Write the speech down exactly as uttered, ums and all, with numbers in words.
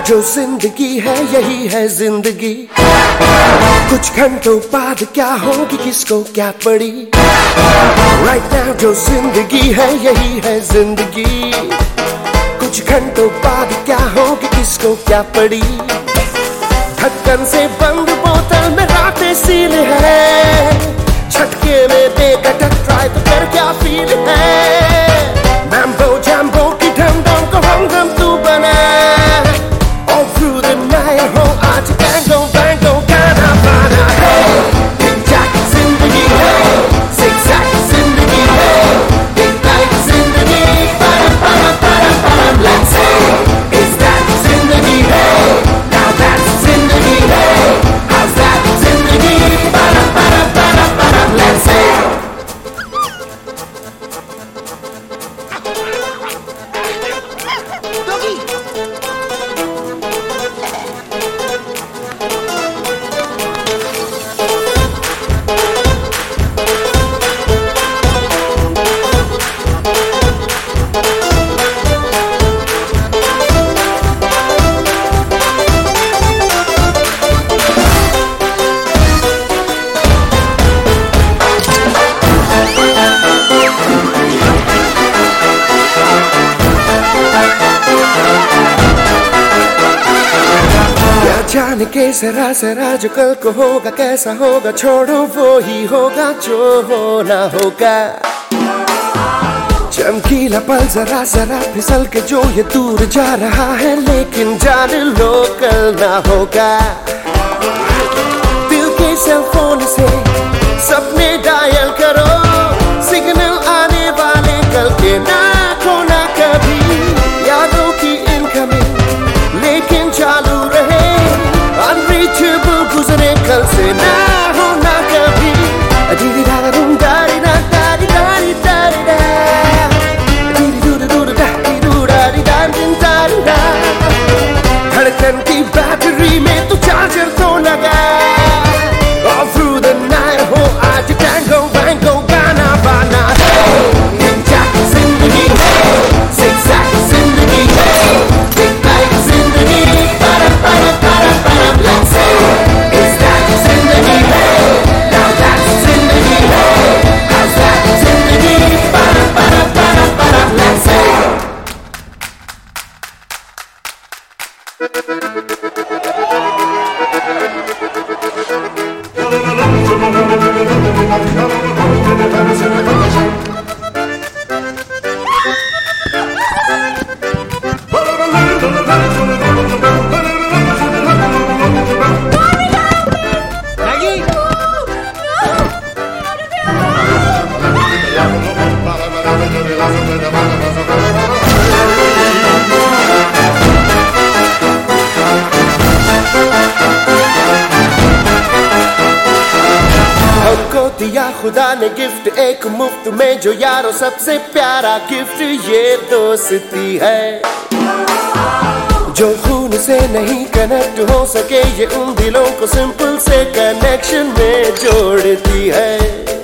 जो जिंदगी है यही है जिंदगी। कुछ घंटों बाद क्या होगी किसको क्या पड़ी। राइट नाउ जो जिंदगी है यही है जिंदगी। कुछ घंटों बाद क्या होगी किसको क्या पड़ी। ढक्कन से बंद बोतल में रातें सील है। झटके में बेकटक ट्राई तो कर क्या फील है। मैम्बो जैम्बो की ढम ढम को हम गम तू बना। All through the night हो आज बैंगो बैंगो गाना बाना है। टिक टैक जिंदगी है, zigzag जिंदगी है, टिक टाइक जिंदगी। परम परम परम परम let's say is that जिंदगी है। Now that's जिंदगी है। How's that जिंदगी। परम परम परम परम let's say। जान के जरा जरा जो कल को होगा कैसा होगा छोड़ो वो ही होगा जो होना होगा। चमकीला पल जरा जरा फिसल के जो ये दूर जा रहा है लेकिन जान लो कल ना होगा। दिल के सेल फोन से सपने डायल करो। सिग्नल आने वाले कल के ना खोना कभी। यादों की इनकमिंग लेकिन चालू रहे। अनरीचेबल गुजरे कल से ना होना कभी। दीदी दादा दूम दारी दा दारी दारी दारी दा। दीदी दूर दूर दारी दूर दारी दारी दारी दा। धड़कन की बैटरी में तू चार्जर तो लगा। All through the night हो आज टैंगो वैंगो गाना बाना है। टिक-टैक जिंदगी है, zigzag जिंदगी है, टिक-टाइक जिंदगी। परम परम परम परम let's say is that जिंदगी है। Now that's जिंदगी है। How's that जिंदगी। परम परम परम परम let's say। हमको दिया खुदा ने गिफ्ट एक मुफ्त में जो यारो सबसे प्यारा गिफ्ट ये दोस्ती है। जो खून से नहीं कनेक्ट हो सके ये उन दिलों को सिंपल से कनेक्शन में जोड़ती है।